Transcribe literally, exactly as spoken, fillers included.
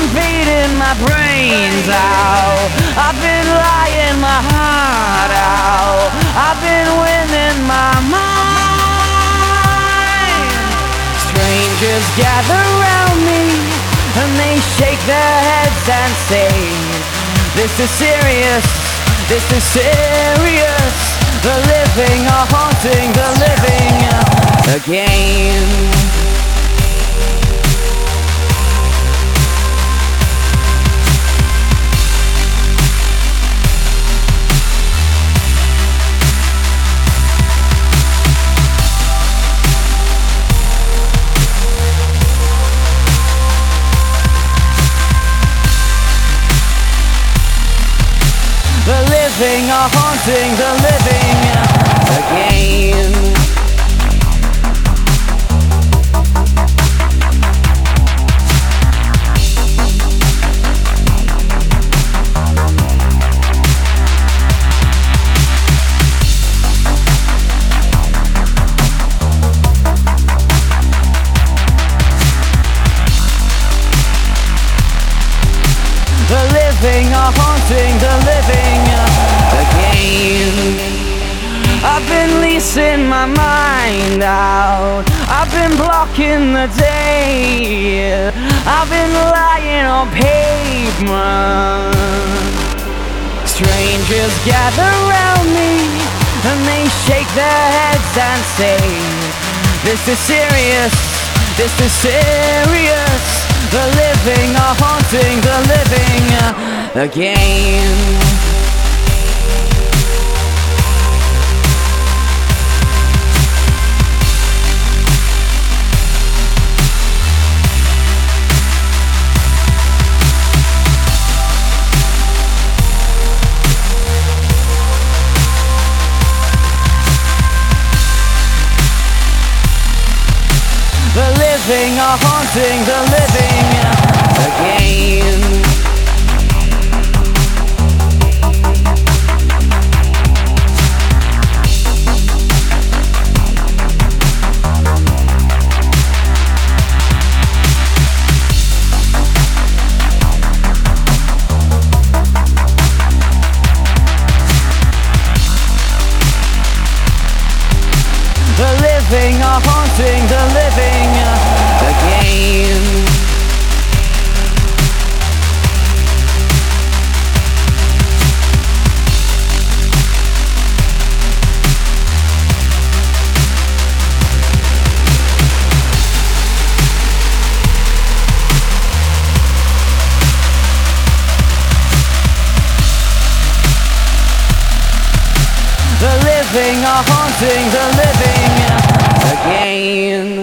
beating my brains out. I've been lying my heart out. I've been winning my mind. Strangers gather round me and they shake their heads and say, this is serious, this is serious. The living are haunting the living again. The living are haunting the living again. The living are haunting the living again. I've been leasing my mind out. I've been blocking the day. I've been lying on pavement. Strangers gather round me and they shake their heads and say, this is serious, this is serious. The living are haunting the living again. The living are haunting the living again. The living are haunting the living again. The living are haunting the living again.